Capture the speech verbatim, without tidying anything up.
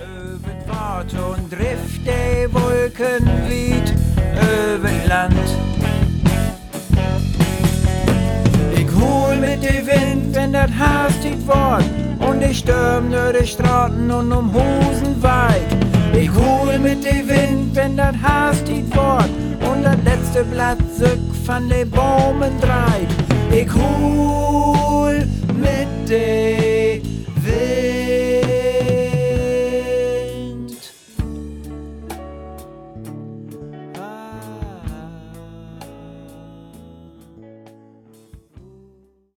Öven Wort und drift die Wolken weit öven Land. Ich hol mit dem Wind, wenn das hastig wort, und ich stürm durch die Straßen und um Hosen weit. Ich hol mit dem Wind, wenn das hastig wort, und das letzte Blatt sück von den Bäumen dreit. Ich hol mit dem Wind.